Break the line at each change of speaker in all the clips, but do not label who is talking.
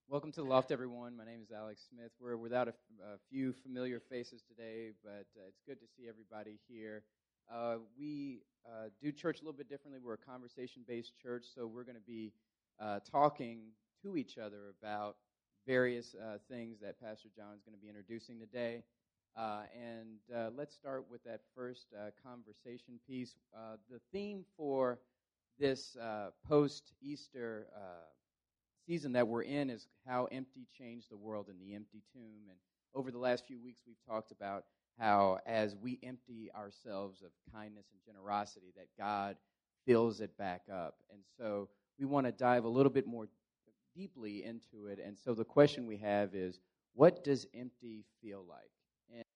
Welcome to the Loft, everyone. My name is Alex Smith. We're without a few familiar faces today, but it's good to see everybody here. We do church a little bit differently. We're a conversation-based church, so we're going to be talking to each other about various things that Pastor John is going to be introducing today. Let's start with that first conversation piece. The theme for this post-Easter season that we're in is how empty changed the world in the empty tomb. And over the last few weeks, we've talked about how as we empty ourselves of kindness and generosity, that God fills it back up. And so we want to dive a little bit more deeply into it. And so the question we have is, what does empty feel like?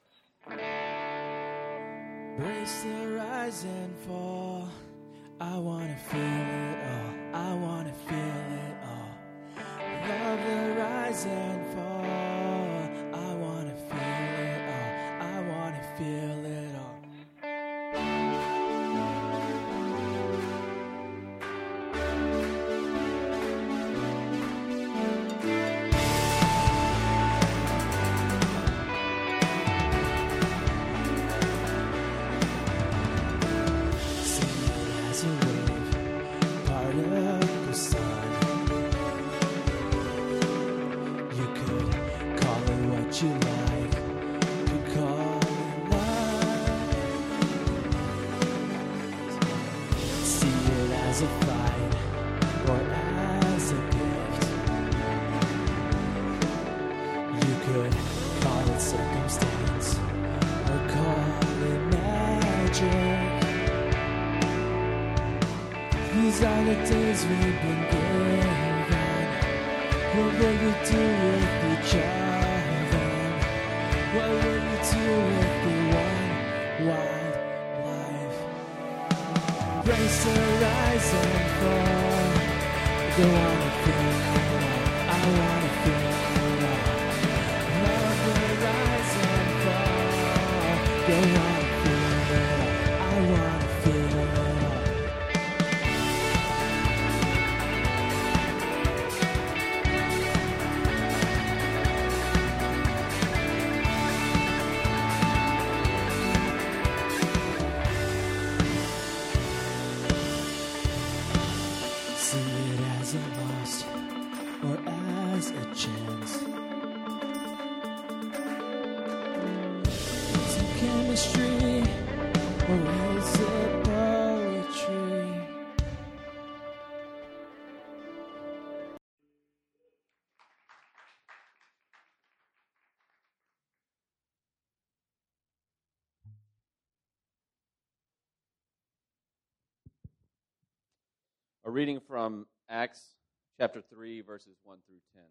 Brace the rise and fall. I want to feel it all. I want to feel it all. Love the rise and fall. I want to feel it all. I want to feel it all. These are the days we've been given. What will you do with each other? What will you do with the one wild life? Brace the rise and fall. Go on and feel it all. I want to feel it all. Love the rise and fall. Go on and feel it all. I want to feel it all.
A reading from Acts chapter 3, verses 1 through 10.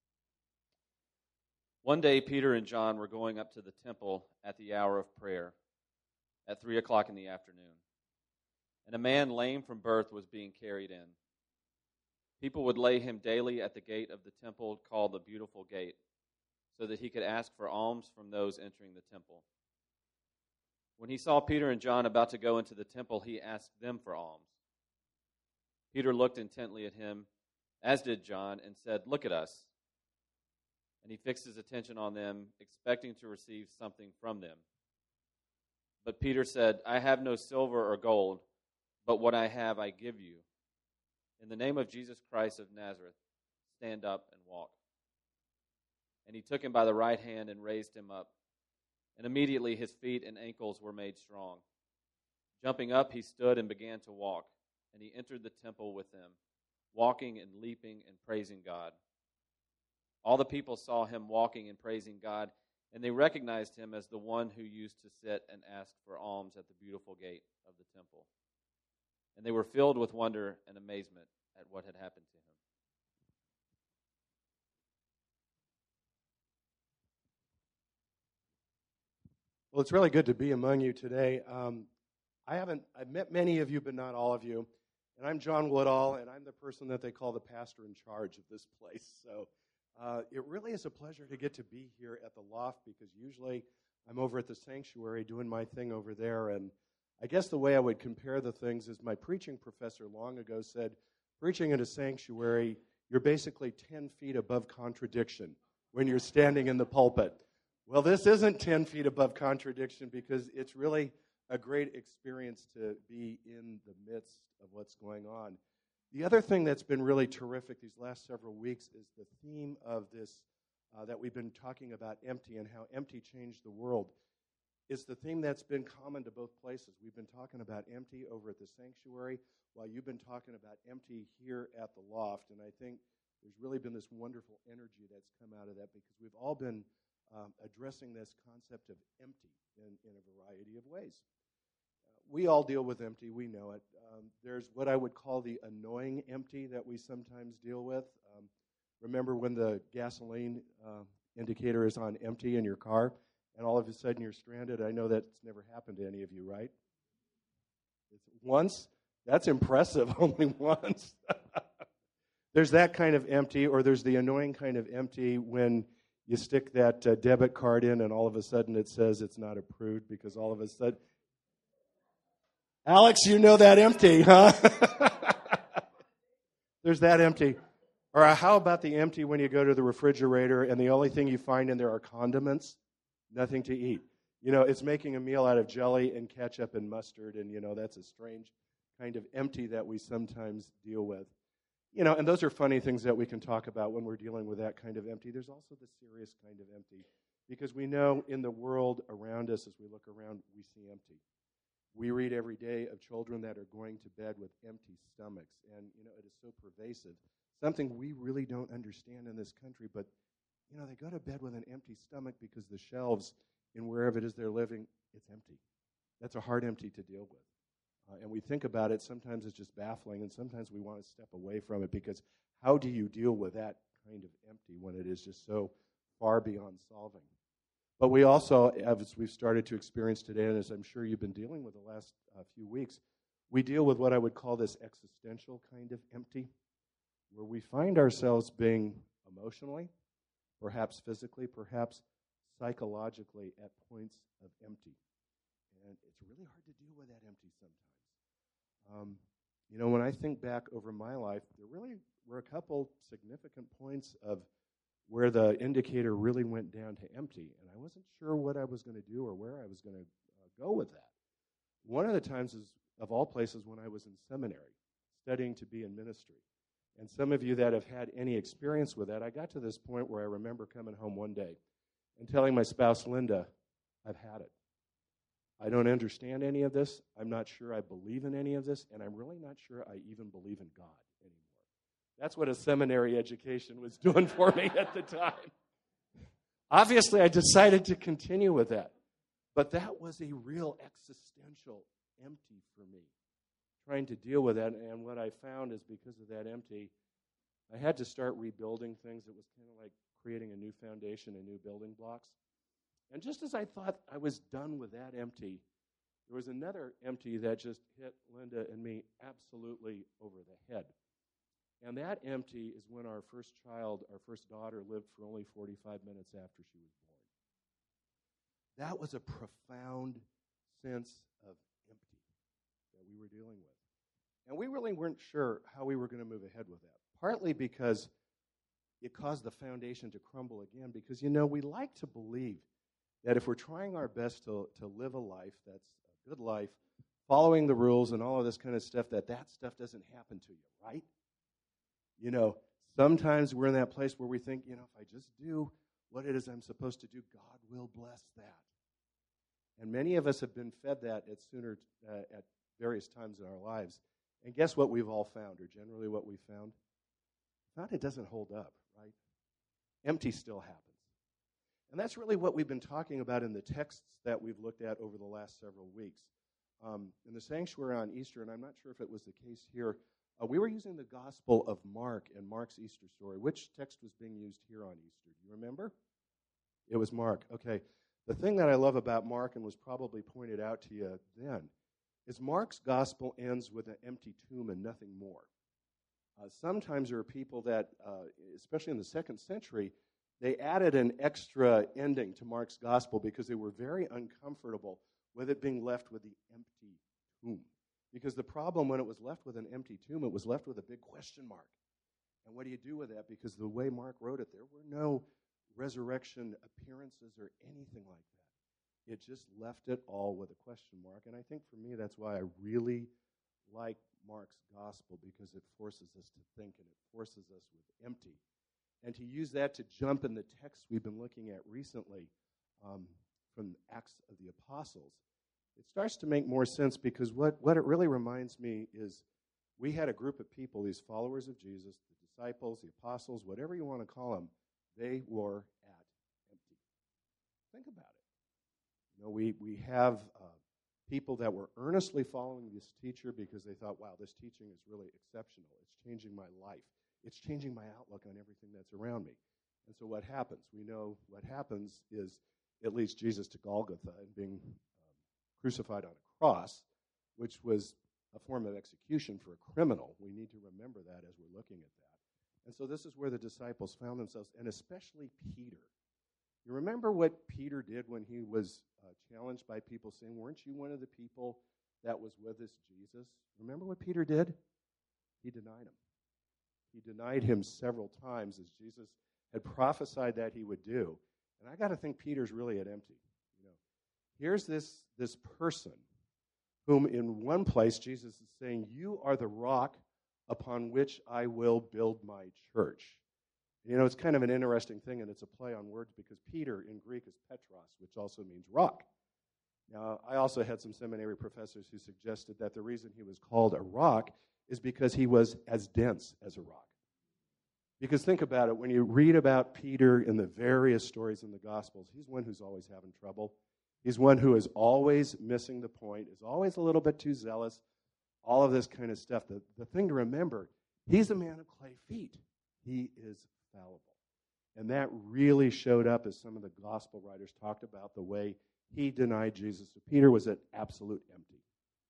One day Peter and John were going up to the temple at the hour of prayer, at 3 o'clock in the afternoon. And a man lame from birth was being carried in. People would lay him daily at the gate of the temple called the Beautiful Gate, so that he could ask for alms from those entering the temple. When he saw Peter and John about to go into the temple, he asked them for alms. Peter looked intently at him, as did John, and said, "Look at us." And he fixed his attention on them, expecting to receive something from them. But Peter said, "I have no silver or gold, but what I have I give you. In the name of Jesus Christ of Nazareth, stand up and walk." And he took him by the right hand and raised him up. And immediately his feet and ankles were made strong. Jumping up, he stood and began to walk. And he entered the temple with them, walking and leaping and praising God. All the people saw him walking and praising God, and they recognized him as the one who used to sit and ask for alms at the Beautiful Gate of the temple. And they were filled with wonder and amazement at what had happened to him.
Well, it's really good to be among you today. I've met many of you, but not all of you. And I'm John Woodall, and I'm the person that they call the pastor in charge of this place. So it really is a pleasure to get to be here at the Loft, because usually I'm over at the sanctuary doing my thing over there. And I guess the way I would compare the things is my preaching professor long ago said, preaching in a sanctuary you're basically 10 feet above contradiction when you're standing in the pulpit. Well, this isn't 10 feet above contradiction because it's really a great experience to be in the midst of what's going on. The other thing that's been really terrific these last several weeks is the theme of this that we've been talking about, empty, and how empty changed the world. It's the theme that's been common to both places. We've been talking about empty over at the sanctuary, while you've been talking about empty here at the loft. And I think there's really been this wonderful energy that's come out of that because we've all been addressing this concept of empty in a variety of ways. We all deal with empty. We know it. There's what I would call the annoying empty that we sometimes deal with. Remember when the gasoline indicator is on empty in your car and all of a sudden you're stranded? I know that's never happened to any of you, right? Once? That's impressive. Only once. There's that kind of empty, or there's the annoying kind of empty when you stick that debit card in and all of a sudden it says it's not approved because all of a sudden... Alex, you know that empty, huh? There's that empty. Or how about the empty when you go to the refrigerator and the only thing you find in there are condiments? Nothing to eat. You know, it's making a meal out of jelly and ketchup and mustard, and, you know, that's a strange kind of empty that we sometimes deal with. You know, and those are funny things that we can talk about when we're dealing with that kind of empty. There's also the serious kind of empty, because we know in the world around us, as we look around, we see empty. We read every day of children that are going to bed with empty stomachs, and, you know, it is so pervasive. Something we really don't understand in this country, but, you know, they go to bed with an empty stomach because the shelves in wherever it is they're living, it's empty. That's a hard empty to deal with. And we think about it, sometimes it's just baffling, and sometimes we want to step away from it because how do you deal with that kind of empty when it is just so far beyond solving? But we also, as we've started to experience today, and as I'm sure you've been dealing with the last few weeks, we deal with what I would call this existential kind of empty, where we find ourselves being emotionally, perhaps physically, perhaps psychologically at points of empty. And it's really hard to deal with that empty sometimes. You know, when I think back over my life, there really were a couple significant points of where the indicator really went down to empty, and I wasn't sure what I was going to do or where I was going to go with that. One of the times is, of all places, when I was in seminary, studying to be in ministry. And some of you that have had any experience with that, I got to this point where I remember coming home one day and telling my spouse, Linda, I've had it. I don't understand any of this. I'm not sure I believe in any of this, and I'm really not sure I even believe in God anymore. That's what a seminary education was doing for me at the time. Obviously, I decided to continue with that. But that was a real existential empty for me, trying to deal with that. And what I found is because of that empty, I had to start rebuilding things. It was kind of like creating a new foundation and new building blocks. And just as I thought I was done with that empty, there was another empty that just hit Linda and me absolutely over the head. And that empty is when our first child, our first daughter, lived for only 45 minutes after she was born. That was a profound sense of empty that we were dealing with. And we really weren't sure how we were going to move ahead with that, partly because it caused the foundation to crumble again, because, you know, we like to believe that if we're trying our best to live a life that's a good life, following the rules and all of this kind of stuff, that stuff doesn't happen to you, right? You know, sometimes we're in that place where we think, you know, if I just do what it is I'm supposed to do, God will bless that. And many of us have been fed that at various times in our lives. And guess what we've all found, or generally what we've found? Not it doesn't hold up, right? Empty still happens. And that's really what we've been talking about in the texts that we've looked at over the last several weeks. In the sanctuary on Easter, and I'm not sure if it was the case here, we were using the Gospel of Mark and Mark's Easter story. Which text was being used here on Easter? Do you remember? It was Mark. Okay. The thing that I love about Mark, and was probably pointed out to you then, is Mark's Gospel ends with an empty tomb and nothing more. Sometimes there are people that, especially in the 2nd century, they added an extra ending to Mark's Gospel because they were very uncomfortable with it being left with the empty tomb. Because the problem when it was left with an empty tomb, it was left with a big question mark. And what do you do with that? Because the way Mark wrote it, there were no resurrection appearances or anything like that. It just left it all with a question mark. And I think for me, that's why I really like Mark's gospel, because it forces us to think and it forces us with empty. And to use that to jump in the text we've been looking at recently from Acts of the Apostles, it starts to make more sense, because what it really reminds me is we had a group of people, these followers of Jesus, the disciples, the apostles, whatever you want to call them, they were at empty. Think about it. You know, we have people that were earnestly following this teacher because they thought, wow, this teaching is really exceptional. It's changing my life. It's changing my outlook on everything that's around me. And so what happens? We know what happens is it leads Jesus to Golgotha and being crucified on a cross, which was a form of execution for a criminal. We need to remember that as we're looking at that. And so this is where the disciples found themselves, and especially Peter. You remember what Peter did when he was challenged by people saying, weren't you one of the people that was with this Jesus? Remember what Peter did? He denied him. He denied him several times, as Jesus had prophesied that he would do. And I got to think Peter's really at empty. You know, here's this person whom in one place Jesus is saying, you are the rock upon which I will build my church. You know, it's kind of an interesting thing, and it's a play on words, because Peter in Greek is Petros, which also means rock. Now, I also had some seminary professors who suggested that the reason he was called a rock is because he was as dense as a rock. Because think about it, when you read about Peter in the various stories in the Gospels, he's one who's always having trouble. He's one who is always missing the point, is always a little bit too zealous, all of this kind of stuff. The thing to remember, he's a man of clay feet. He is fallible. And that really showed up as some of the gospel writers talked about the way he denied Jesus. So Peter was at absolute empty.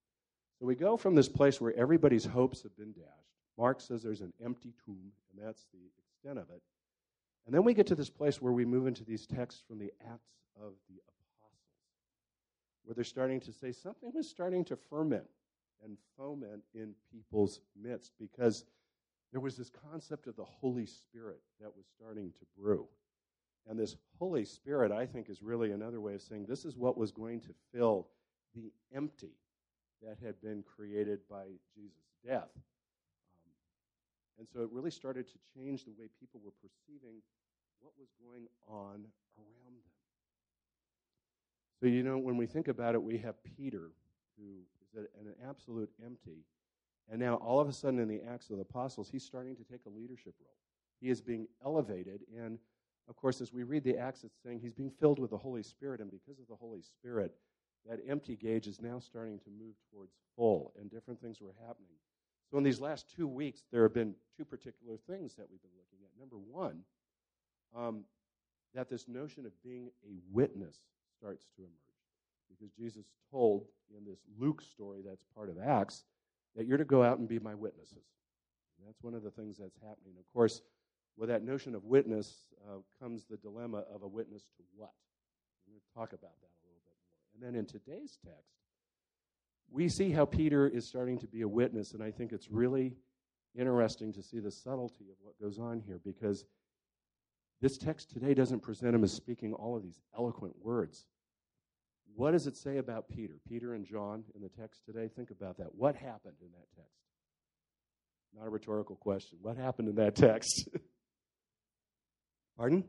So we go from this place where everybody's hopes have been dashed. Mark says there's an empty tomb, and that's the extent of it. And then we get to this place where we move into these texts from the Acts of the Apostles, where they're starting to say something was starting to ferment and foment in people's midst, because there was this concept of the Holy Spirit that was starting to brew. And this Holy Spirit, I think, is really another way of saying this is what was going to fill the empty that had been created by Jesus' death. And so it really started to change the way people were perceiving what was going on around them. So, you know, when we think about it, we have Peter, who is at an absolute empty. And now, all of a sudden, in the Acts of the Apostles, he's starting to take a leadership role. He is being elevated. And, of course, as we read the Acts, it's saying he's being filled with the Holy Spirit. And because of the Holy Spirit, that empty gauge is now starting to move towards full, and different things were happening. So in these last 2 weeks, there have been two particular things that we've been looking at. Number one, that this notion of being a witness starts to emerge. Because Jesus told in this Luke story that's part of Acts that you're to go out and be my witnesses. And that's one of the things that's happening. Of course, with that notion of witness comes the dilemma of a witness to what? We're going to talk about that a little bit more. And then in today's text, we see how Peter is starting to be a witness, and I think it's really interesting to see the subtlety of what goes on here, because this text today doesn't present him as speaking all of these eloquent words. What does it say about Peter? Peter and John in the text today, think about that. What happened in that text? Not a rhetorical question. What happened in that text? Pardon?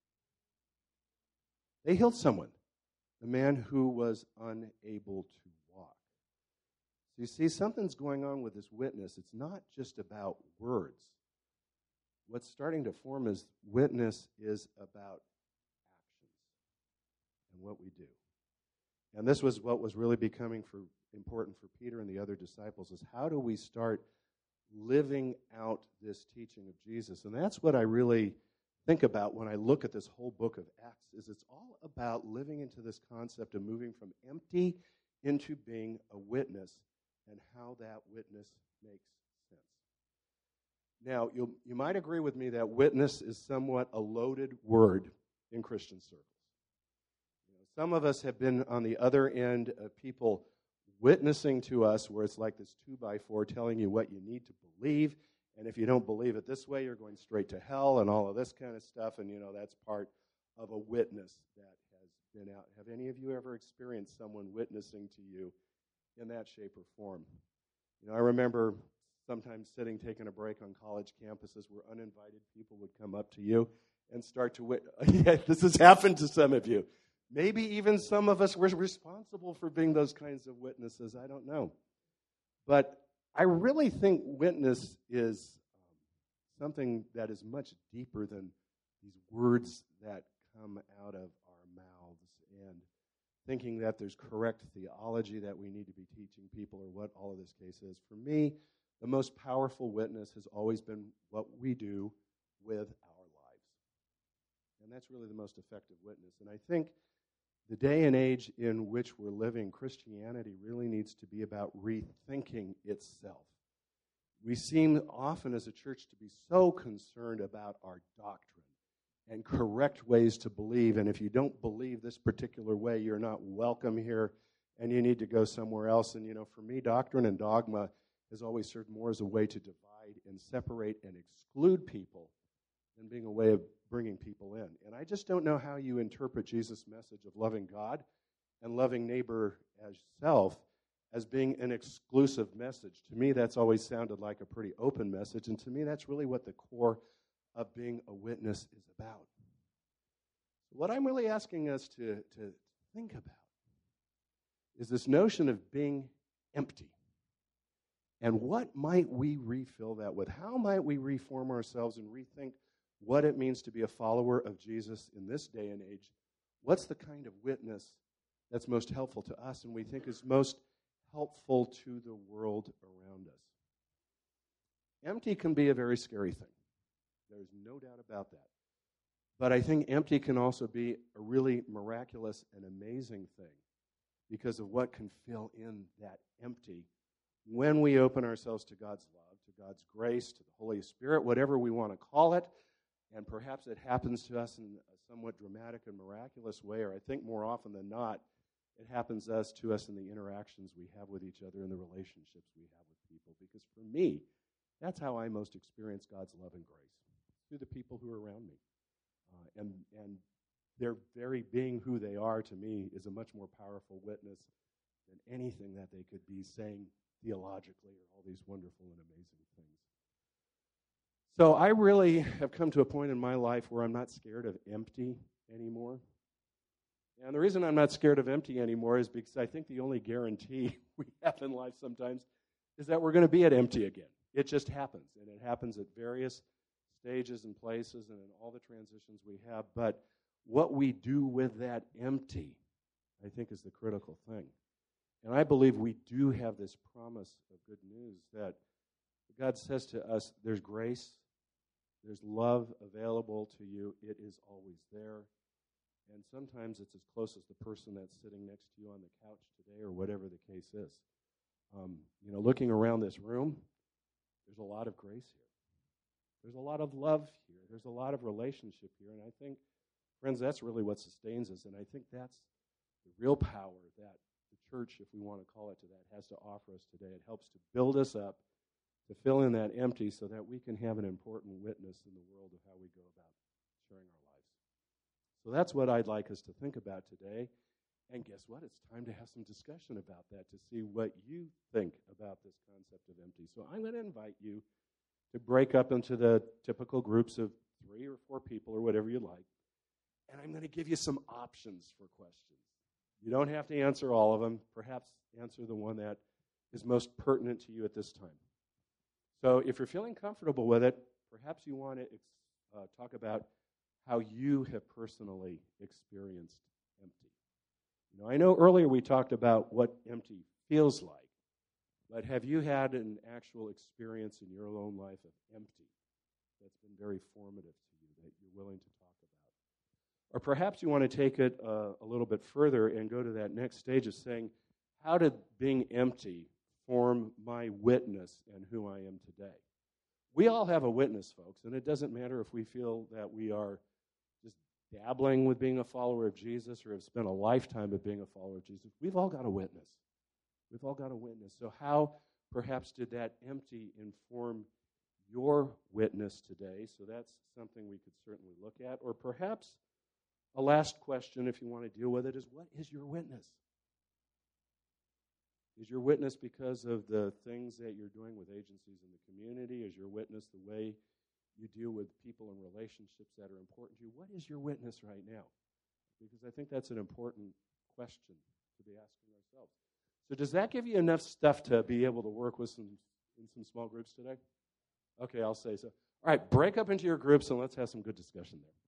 They healed someone, the man who was unable to walk. So you see, something's going on with this witness. It's not just about words. What's starting to form as witness is about actions and what we do. And this was what was really becoming important for Peter and the other disciples, is how do we start living out this teaching of Jesus? And that's what I really think about when I look at this whole book of Acts, is it's all about living into this concept of moving from empty into being a witness, and how that witness makes sense. Now, you might agree with me that witness is somewhat a loaded word in Christian circles. Some of us have been on the other end of people witnessing to us, where it's like this 2x4 telling you what you need to believe, And if you don't believe it this way, you're going straight to hell and all of this kind of stuff. And, that's part of a witness that has been out. Have any of you ever experienced someone witnessing to you in that shape or form? I remember sometimes taking a break on college campuses where uninvited people would come up to you and start to yeah, this has happened to some of you. Maybe even some of us were responsible for being those kinds of witnesses. I don't know. But I really think witness is something that is much deeper than these words that come out of our mouths and thinking that there's correct theology that we need to be teaching people or what all of this case is. For me, the most powerful witness has always been what we do with our lives. And that's really the most effective witness. And I think the day and age in which we're living, Christianity really needs to be about rethinking itself. We seem often as a church to be so concerned about our doctrine and correct ways to believe. And if you don't believe this particular way, you're not welcome here and you need to go somewhere else. And, for me, doctrine and dogma has always served more as a way to divide and separate and exclude people than being a way of bringing people in. And I just don't know how you interpret Jesus' message of loving God and loving neighbor as self as being an exclusive message. To me, that's always sounded like a pretty open message, and to me, that's really what the core of being a witness is about. What I'm really asking us to think about is this notion of being empty. And what might we refill that with? How might we reform ourselves and rethink what it means to be a follower of Jesus in this day and age? What's the kind of witness that's most helpful to us and we think is most helpful to the world around us? Empty can be a very scary thing. There's no doubt about that. But I think empty can also be a really miraculous and amazing thing because of what can fill in that empty when we open ourselves to God's love, to God's grace, to the Holy Spirit, whatever we want to call it. And perhaps it happens to us in a somewhat dramatic and miraculous way, or I think more often than not, it happens to us in the interactions we have with each other and the relationships we have with people. Because for me, that's how I most experience God's love and grace, through the people who are around me. And their very being who they are, to me, is a much more powerful witness than anything that they could be saying theologically or all these wonderful and amazing things. So I really have come to a point in my life where I'm not scared of empty anymore. And the reason I'm not scared of empty anymore is because I think the only guarantee we have in life sometimes is that we're going to be at empty again. It just happens, and it happens at various stages and places and in all the transitions we have. But what we do with that empty, I think, is the critical thing. And I believe we do have this promise of good news that God says to us, there's grace, there's love available to you, it is always there. And sometimes it's as close as the person that's sitting next to you on the couch today or whatever the case is. Looking around this room, there's a lot of grace here. There's a lot of love here. There's a lot of relationship here. And I think, friends, that's really what sustains us. And I think that's the real power that the church, if we want to call it to that, has to offer us today. It helps to build us up, to fill in that empty so that we can have an important witness in the world of how we go about sharing our lives. So that's what I'd like us to think about today. And guess what? It's time to have some discussion about that, to see what you think about this concept of empty. So I'm going to invite you to break up into the typical groups of 3 or 4 people or whatever you like. And I'm going to give you some options for questions. You don't have to answer all of them. Perhaps answer the one that is most pertinent to you at this time. So if you're feeling comfortable with it, perhaps you want to talk about how you have personally experienced empty. I know earlier we talked about what empty feels like, but have you had an actual experience in your own life of empty that's been very formative to you that you're willing to talk about? Or perhaps you want to take it a little bit further and go to that next stage of saying, how did being empty form my witness and who I am today? We all have a witness, folks, and it doesn't matter if we feel that we are just dabbling with being a follower of Jesus or have spent a lifetime of being a follower of Jesus. We've all got a witness. We've all got a witness. So how, perhaps, did that empty inform your witness today, so that's something we could certainly look at. Or perhaps a last question, if you want to deal with it, is what is your witness? Is your witness because of the things that you're doing with agencies in the community? Is your witness the way you deal with people and relationships that are important to you? What is your witness right now? Because I think that's an important question to be asking ourselves. So does that give you enough stuff to be able to work with in some small groups today? Okay, I'll say so. All right, break up into your groups and let's have some good discussion there.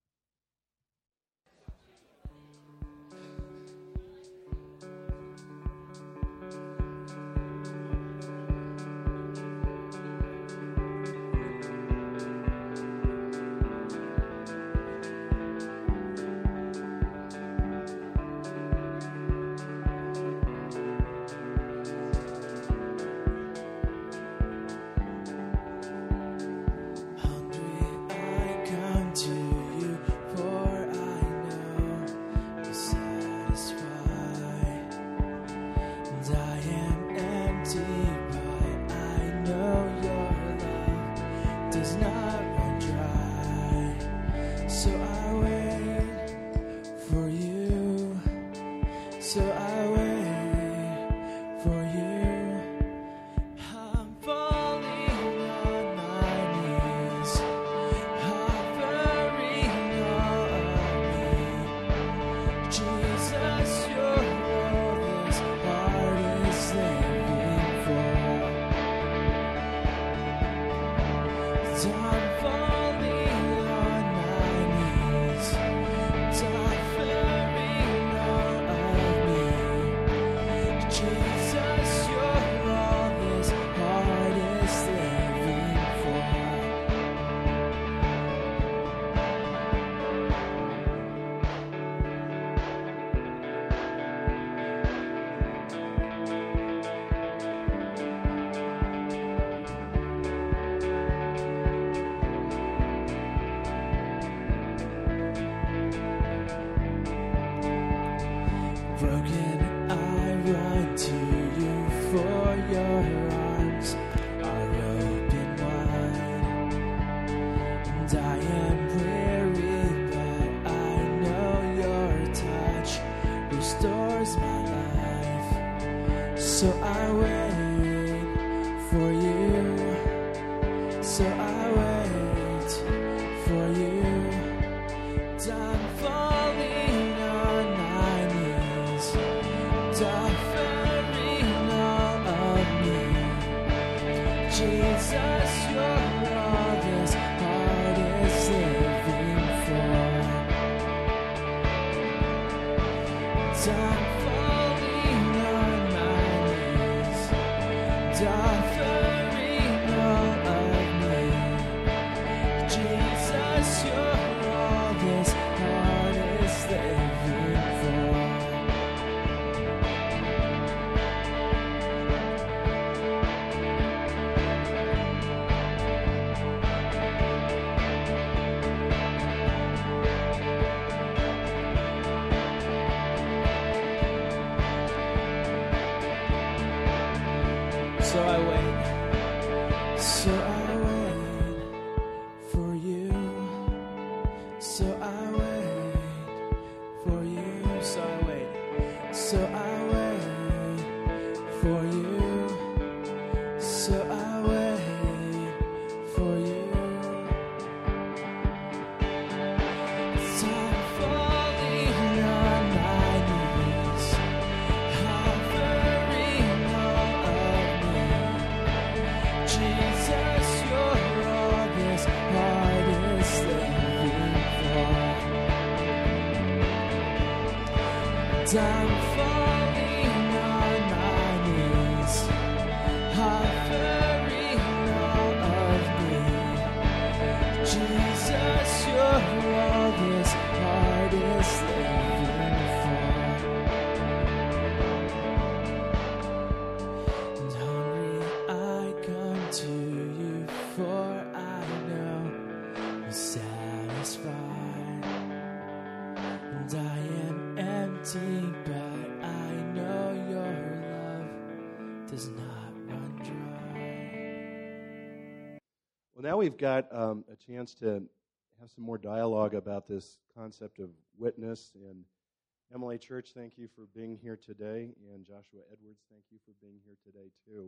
Well, now we've got a chance to have some more dialogue about this concept of witness. And Emily Church, thank you for being here today. And Joshua Edwards, thank you for being here today, too.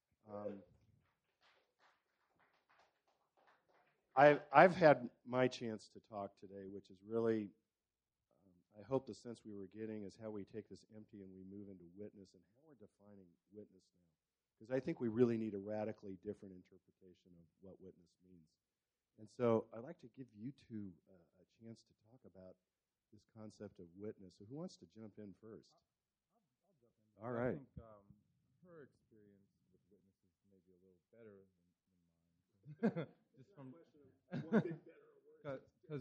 I've had my chance to talk today, which is really, I hope the sense we were getting is how we take this empty and we move into witness and how we're defining witness now. Because I think we really need a radically different interpretation of what witness means. And so I'd like to give you two a chance to talk about this concept of witness. So who wants to jump in first?
I'll jump in.
All right.
I think her experience with witness is maybe a little better than mine. Just from because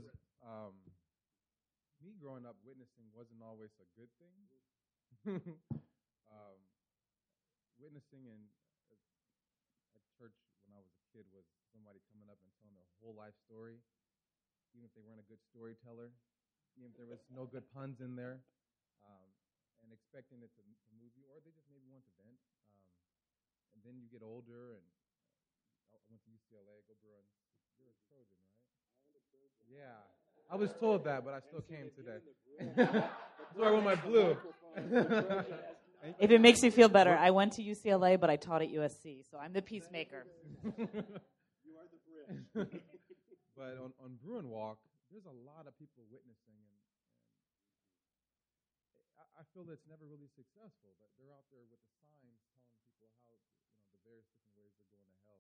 me growing up, witnessing wasn't always a good thing. Witnessing at church when I was a kid was somebody coming up and telling their whole life story, even if they weren't a good storyteller, even if there was no good puns in there, and expecting it to move you, or they just maybe want to vent. And then you get older, and I went to UCLA, go Bruins. You're a Trojan, right? Yeah. I was told that, but I still came today. That's why I wore my blue.
If it makes you feel better, I went to UCLA, but I taught at USC, so I'm the peacemaker.
You are the bridge.
But on Bruin Walk, there's a lot of people witnessing, and I feel it's never really successful. But they're out there with the signs telling people how, the various different ways they're going to hell.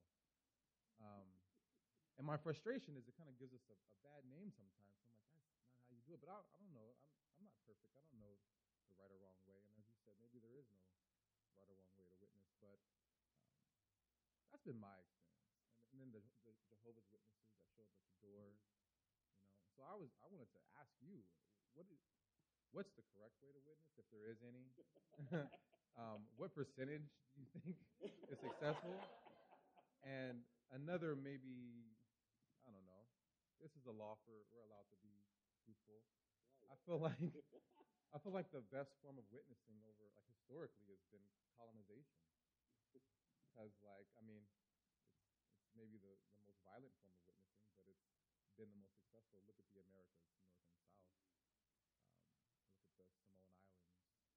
And my frustration is it kind of gives us a bad name sometimes. I'm like, that's not how you do it. But I don't know. I'm not perfect. I don't know the right or wrong way. And as you said, maybe there is no right or wrong way to witness. But that's been my experience. And then the Jehovah's Witnesses that show up at the door. So I wanted to ask you, what's the correct way to witness, if there is any? What percentage do you think is successful? And another maybe, I don't know. This is a law we're allowed to be truthful. I feel like the best form of witnessing over, historically, has been colonization. Because, it's maybe the most violent form of witnessing, but it's been the most successful. Look at the Americas, North and South. Look at the Samoan Islands.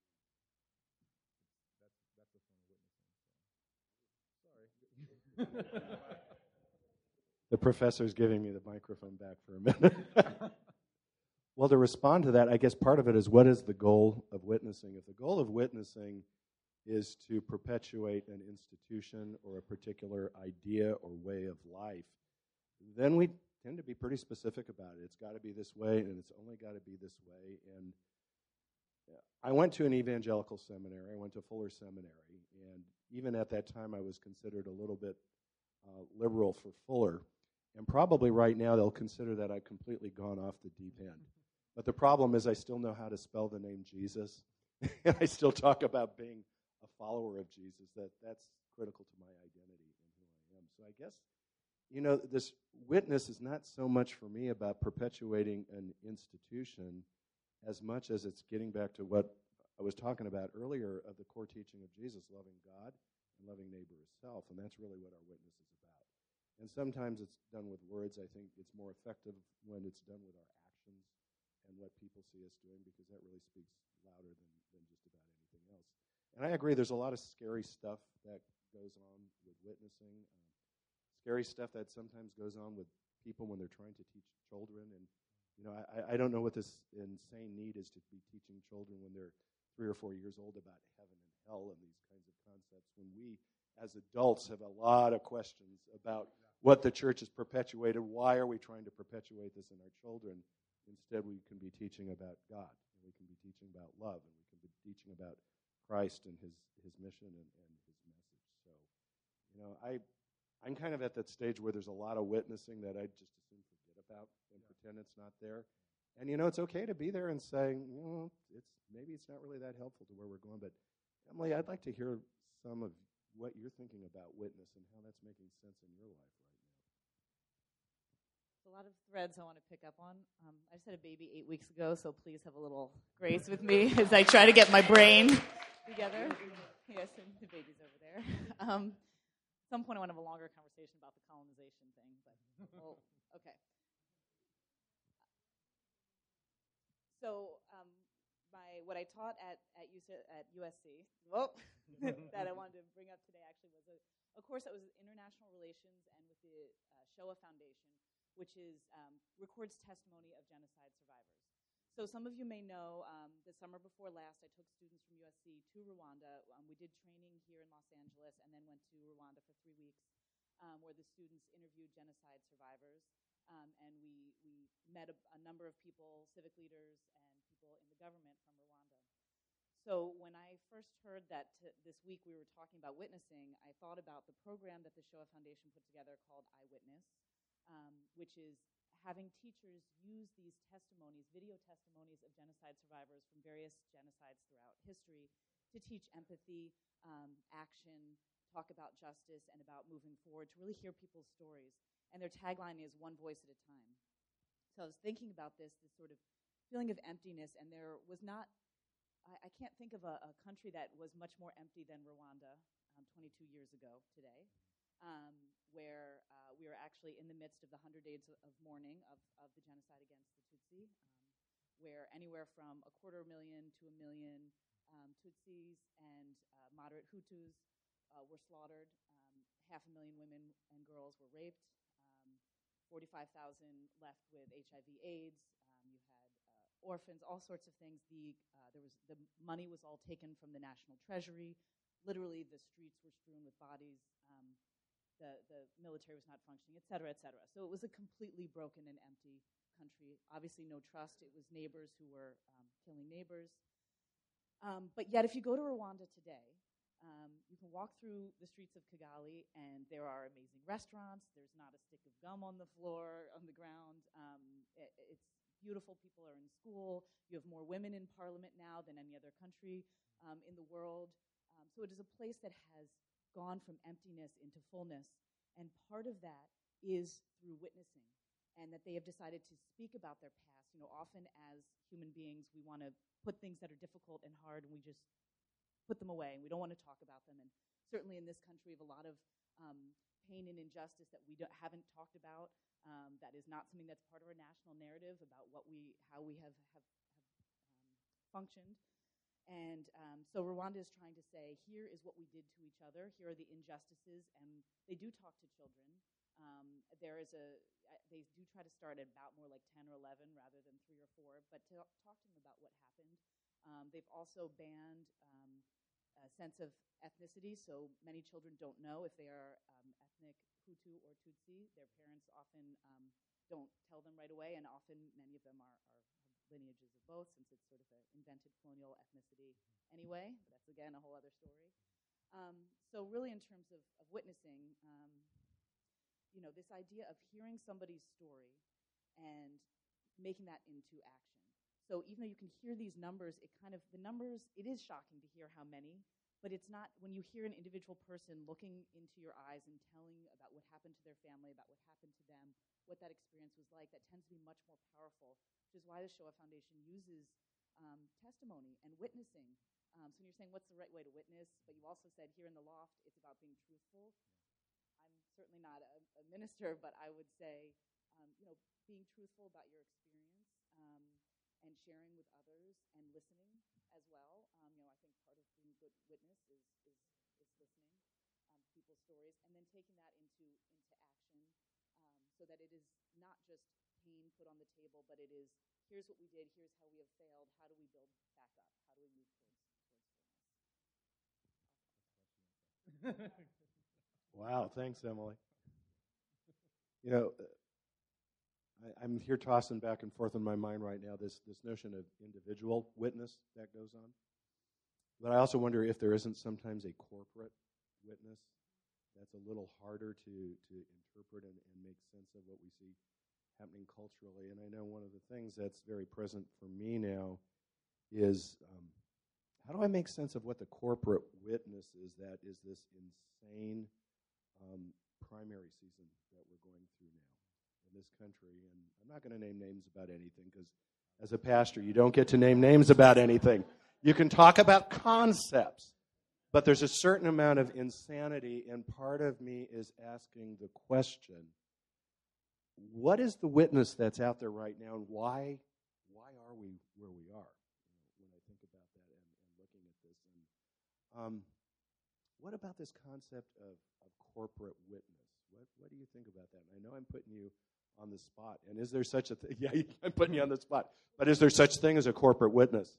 That's a form of witnessing. So, sorry.
The professor's giving me the microphone back for a minute. Well, to respond to that, I guess part of it is, what is the goal of witnessing? If the goal of witnessing is to perpetuate an institution or a particular idea or way of life, then we tend to be pretty specific about it. It's got to be this way, and it's only got to be this way. And I went to an evangelical seminary. I went to Fuller Seminary, and even at that time, I was considered a little bit liberal for Fuller. And probably right now, they'll consider that I've completely gone off the deep end. But the problem is I still know how to spell the name Jesus, and I still talk about being a follower of Jesus. That's critical to my identity and who I am. So I guess, this witness is not so much for me about perpetuating an institution as much as it's getting back to what I was talking about earlier of the core teaching of Jesus, loving God and loving neighbor as self. And that's really what our witness is about. And sometimes it's done with words. I think it's more effective when it's done with our actions and what people see us doing, because that really speaks louder than just about anything else. And I agree, there's a lot of scary stuff that goes on with witnessing, scary stuff that sometimes goes on with people when they're trying to teach children. And, I don't know what this insane need is to be teaching children when they're 3 or 4 years old about heaven and hell and these kinds of concepts, when we, as adults, have a lot of questions about what the church has perpetuated. Why are we trying to perpetuate this in our children? Instead, we can be teaching about God, and we can be teaching about love, and we can be teaching about Christ and his mission and his message. So, I'm kind of at that stage where there's a lot of witnessing that I just assume forget about and pretend it's not there. And, it's okay to be there and say, maybe it's not really that helpful to where we're going. But, Emily, I'd like to hear some of what you're thinking about witness and how that's making sense in your life right now.
A lot of threads I want to pick up on. I just had a baby 8 weeks ago, so please have a little grace with me as I try to get my brain together. Yes, and the baby's over there. At some point I want to have a longer conversation about the colonization thing, but Well, okay. So what I taught at USC, that I wanted to bring up today actually was a course that was international relations and with the Shoah Foundation, which records testimony of genocide survivors. So some of you may know the summer before last, I took students from USC to Rwanda. We did training here in Los Angeles and then went to Rwanda for 3 weeks where the students interviewed genocide survivors. And we met a number of people, civic leaders and people in the government from Rwanda. So when I first heard that this week we were talking about witnessing, I thought about the program that the Shoah Foundation put together called Eyewitness, which is having teachers use these testimonies, video testimonies of genocide survivors from various genocides throughout history to teach empathy, action, talk about justice, and about moving forward, to really hear people's stories. And their tagline is "One voice at a time." So I was thinking about this sort of feeling of emptiness, and there was not, I can't think of a country that was much more empty than Rwanda 22 years ago today, where we were actually in the midst of the 100 days of mourning of the genocide against the Tutsi, where anywhere from 250,000 to 1 million Tutsis and moderate Hutus were slaughtered. 500,000 women and girls were raped. 45,000 left with HIV/AIDS. You had orphans, all sorts of things. The money was all taken from the national treasury. Literally, the streets were strewn with bodies. The military was not functioning, et cetera, et cetera. So it was a completely broken and empty country. Obviously, no trust. It was neighbors who were killing neighbors. But yet, if you go to Rwanda today, you can walk through the streets of Kigali, and there are amazing restaurants. There's not a stick of gum on the floor, on the ground. It's beautiful. People are in school. You have more women in parliament now than any other country in the world. So it is a place that has gone from emptiness into fullness. And part of that is through witnessing, and that they have decided to speak about their past. You know, often as human beings, we want to put things that are difficult and hard, and we just put them away, and we don't want to talk about them. And certainly in this country, we have a lot of pain and injustice that we haven't talked about. That is not something that's part of our national narrative about how we have functioned. And so Rwanda is trying to say, here is what we did to each other. Here are the injustices, and they do talk to children. They do try to start at about more like 10 or 11 rather than 3 or 4, but to talk to them about what happened. They've also banned a sense of ethnicity, so many children don't know if they are ethnic Hutu or Tutsi. Their parents often don't tell them right away, and often many of them have lineages of both, since it's sort of an invented colonial ethnicity anyway. But that's, again, a whole other story. So really in terms of witnessing, this idea of hearing somebody's story and making that into action. So even though you can hear these numbers, it is shocking to hear how many, but it's not, when you hear an individual person looking into your eyes and telling about what happened to their family, about what happened to them, what that experience was like, that tends to be much more powerful, which is why the Shoah Foundation uses testimony and witnessing. So when you're saying what's the right way to witness, but you also said here in the loft, it's about being truthful. I'm certainly not a minister, but I would say, being truthful about your experience, and sharing with others and listening as well. I think part of being a good witness is listening to people's stories, and then taking that into action, so that it is not just pain put on the table, but it is, here's what we did, here's how we have failed, how do we build back up, how do we move towards fullness?
Wow, thanks, Emily. I'm here tossing back and forth in my mind right now this notion of individual witness that goes on. But I also wonder if there isn't sometimes a corporate witness that's a little harder to interpret and make sense of what we see happening culturally. And I know one of the things that's very present for me now is how do I make sense of what the corporate witness is that is this insane primary season that we're going through now in this country. And I'm not going to name names about anything, because as a pastor, you don't get to name names about anything. You can talk about concepts, but there's a certain amount of insanity, and part of me is asking the question, what is the witness that's out there right now, and why are we where we are? When I think about that and looking at this, and what about this concept of corporate witness? What do you think about that? And I know I'm putting you on the spot, and is there such a thing? Yeah, I'm putting you on the spot. But is there such thing as a corporate witness?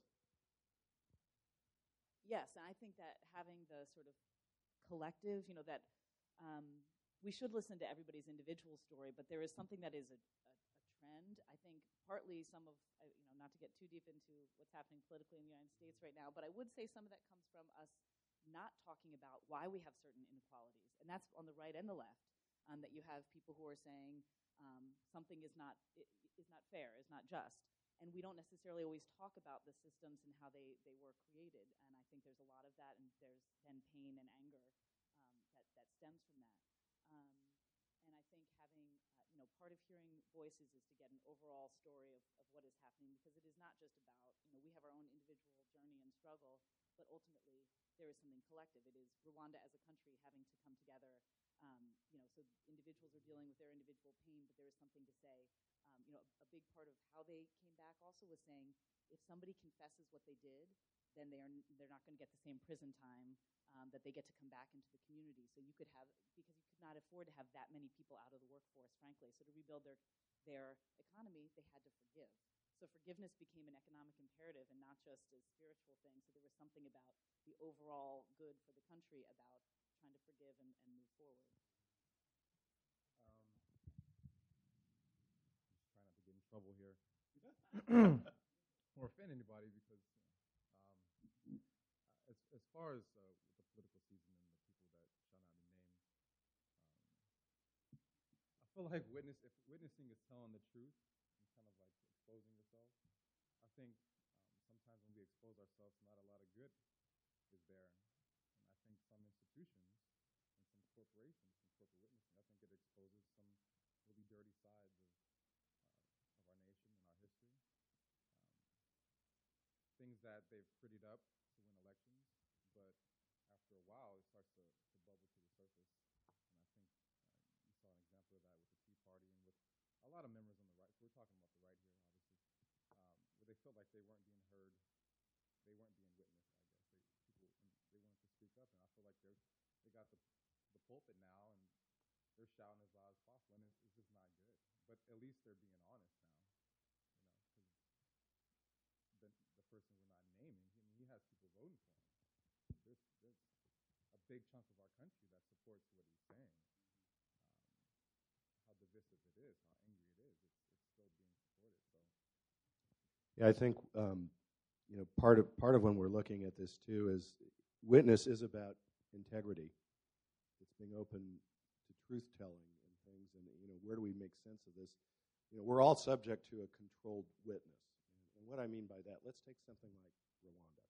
Yes, and I think that having the sort of collective, that we should listen to everybody's individual story, but there is something that is a trend. I think partly some of, not to get too deep into what's happening politically in the United States right now, but I would say some of that comes from us not talking about why we have certain inequalities, and that's on the right and the left. That you have people who are saying something is not fair, is not just, and we don't necessarily always talk about the systems and how they were created. And I think there's a lot of that, and there's then pain and anger that stems from that. And I think having part of hearing voices is to get an overall story of what is happening, because it is not just about we have our own individual journey and struggle, but ultimately there is something collective. It is Rwanda as a country having to come together. So individuals are dealing with their individual pain, but there is something to say. A big part of how they came back also was saying if somebody confesses what they did, then they're not going to get the same prison time, that they get to come back into the community. So you could have, because you could not afford to have that many people out of the workforce, frankly. So to rebuild their economy, they had to forgive. So forgiveness became an economic imperative and not just a spiritual thing. So there was something about the overall good for the country about trying to forgive and move forward.
Try not to get in trouble here or offend anybody, because as far as with the political season and the people that shall not be named, I feel like witnessing is telling the truth and kind of like exposing yourself. I think sometimes when we expose ourselves, not a lot of good is there. And I think some institutions and some corporations, some corporate witnessing, I think it exposes some really dirty sides of our nation and our history. Things that they've prettied up to win elections, but after a while it starts to bubble to the surface. And I think you saw an example of that with the Tea Party and with a lot of members on the right. So we're talking about the right here, obviously, where they felt like they weren't being heard, they weren't being witnessed. I guess they wanted to speak up, and I feel like they got the pulpit now, and they're shouting as loud as possible, and it's just not good. But at least they're being honest now, because the person we're not naming, he has people voting for him. There's a big chunk of our country that supports what he's saying. How divisive it is, how angry it is, it's still being supported. So,
yeah, I think part of when we're looking at this too is witness is about integrity. It's being open to truth telling and things, and where do we make sense of this? We're all subject to a controlled witness, and what I mean by that, let's take something like Rwanda.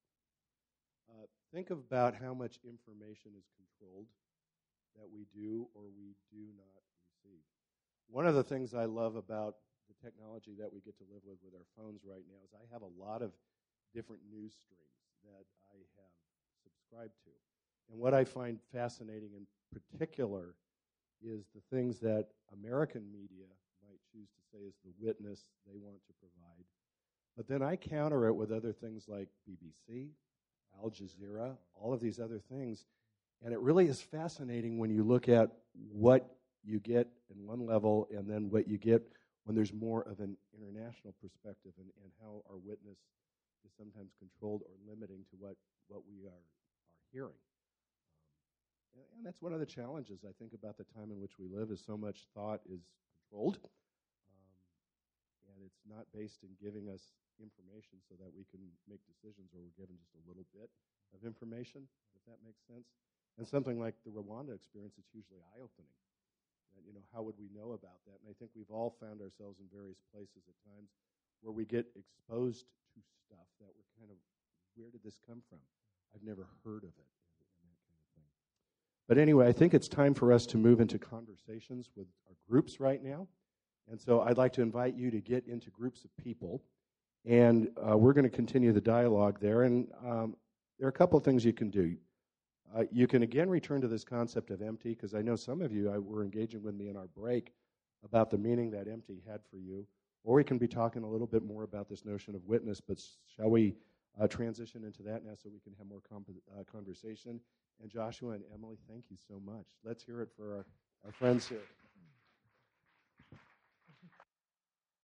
Think about how much information is controlled that we do or we do not receive. One of the things I love about the technology that we get to live with our phones right now is I have a lot of different news streams that I have subscribed to. And what I find fascinating in particular is the things that American media might choose to say is the witness they want to provide. But then I counter it with other things like BBC, Al Jazeera, all of these other things. And it really is fascinating when you look at what you get in one level and then what you get when there's more of an international perspective, and how our witness is sometimes controlled or limiting to what we are hearing. And that's one of the challenges, I think, about the time in which we live, is so much thought is controlled. And it's not based in giving us information so that we can make decisions, or we're given just a little bit of information, if that makes sense. And something like the Rwanda experience, it's hugely eye-opening. And, how would we know about that? And I think we've all found ourselves in various places at times where we get exposed to stuff that we're kind of, where did this come from? I've never heard of it, and that kind of thing. But anyway, I think it's time for us to move into conversations with our groups right now. And so I'd like to invite you to get into groups of people, and we're going to continue the dialogue there. And there are a couple of things you can do. You can again return to this concept of empty, because I know some of you were engaging with me in our break about the meaning that empty had for you, or we can be talking a little bit more about this notion of witness. But shall we transition into that now so we can have more conversation? And Joshua and Emily, thank you so much. Let's hear it for our friends here.